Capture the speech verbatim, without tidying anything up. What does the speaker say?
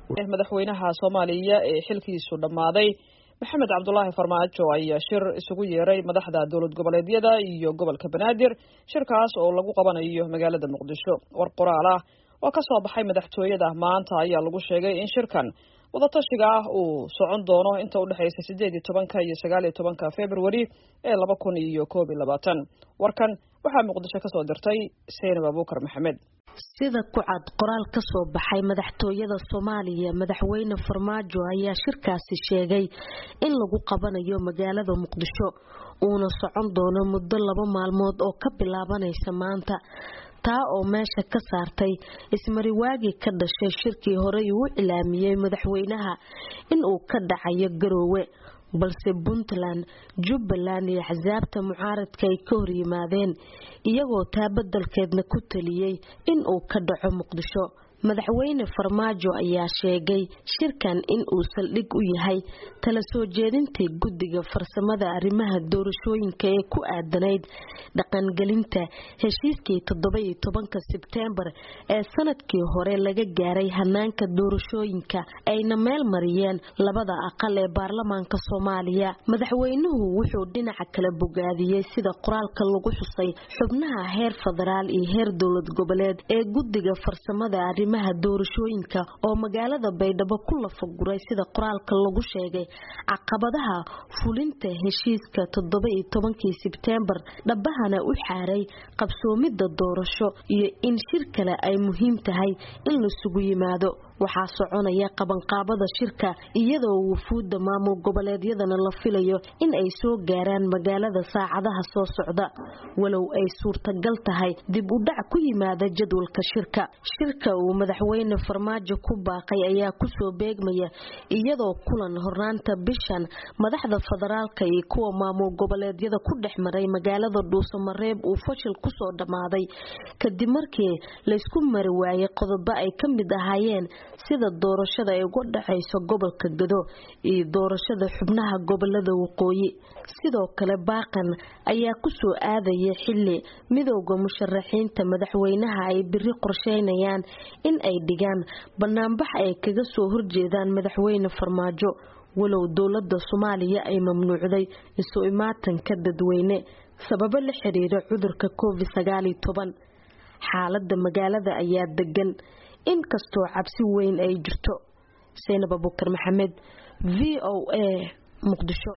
madaxweynaha Soomaaliya ee xilkiisu dhamaaday Maxamed Cabdullaahi Farmaajo ayaa shir isugu yeeray madaxda dowlad goboleedyada iyo gobolka Banaadir shirkaas oo lagu qabanayo magaalada Muqdisho. War qoraal ah oo ka soo baxay madaxtooyada maanta ayaa lagu sheegay in shirkan wadatashiga ah uu socon doono inta u dhaxaysa sideed iyo tobanka iyo sagaal iyo tobanka February ee laba kun iyo koob iyo labaatan. Warkan waxaa Muqdisho ka soo dirtay Seenab Abuukar Maxamed. sida ku cad qoraal ka soo baxay madaxtooyada Soomaaliya madaxweyne Farmaajo ayaa shirkaasi sheegay in lagu qabanayo magaalada Muqdisho uuna socon doono muddo laba maalmood oo ka bilaabanaysa maanta taa oo meesha ka saartay ismariwaagi ka dhashay shirkii hore uu ilaamiyay madaxweynaha in uu ka dhacayo Garowe balse Puntland, Jubbaland iyo axsaabta mucaaradka ay ka hor yimaadeen iyagoo taa beddelkeedna ku taliyay in uu ka dhaco Muqdisho. madaxweyne Farmaajo ayaa sheegay shirkan in uu saldhig u yahay tala soo jeedintii guddiga farsamada arrimaha doorashooyinka ee ku aadanayd dhaqangelinta heshiiskii toddoba iyo tobanka Sebtembar ee sanadkii hore laga gaaray hanaanka doorashooyinka ayna meel mariyeen labada aqal ee baarlamaanka Soomaaliya. madaxweynuhu wuxuu dhinaca kale bogaadiyay sida qoraalka lagu xusay xubnaha heer federaal iyo heer dowlad goboleed ee guddiga farsamada arrimaha doorashooyinka oo magaalada Baydhabo ku lafaguray sida qoraalka lagu sheegay caqabadaha fulinta heshiiska toddoba iyo tobanka Sebtembar dhabahana u xaaray qabsoomida doorasho iyo in shir kale ay muhiim tahay in la isugu yimaado. waxaa soconaya qabanqaabada shirka iyadoo wufuudda maamul goboleedyadana la filayo in ay soo gaaraan magaalada saacadaha soo socda walow ay suurtagal tahay dib u dhac ku yimaada jadwalka shirka. shirka uu madaxweyne Farmaajo ku baaqay ayaa ku soo beegmaya iyadoo kulan hornaanta bishan madaxda federaalka iyo kuwa maamul goboleedyada ku dhexmaray magaalada Dhuusamareeb uu fashil ku soo dhamaaday kadib markii la isku mari waayay qodobo ay ka mid ahaayeen sida doorashada ay uga dhaxayso gobolka Gado iyo doorashada xubnaha gobolada waqooyi. sidoo kale baaqan ayaa ku soo aadaya xilli midowga musharaxiinta madaxweynaha ay biri qorsheynayaan in ay dhigaan banaanbax ay kaga soo horjeedaan madaxweyne Farmaajo walow dowladda Soomaaliya ay mamnuucday isu imaatanka dadweyne sababo la xiriira cudurka COVID sagaal iyo toban. xaaladda magaalada ayaa degan in kastoo cabsi weyn ay jirto. Seenab Abuukar Maxamed, V O A, Muqdisho.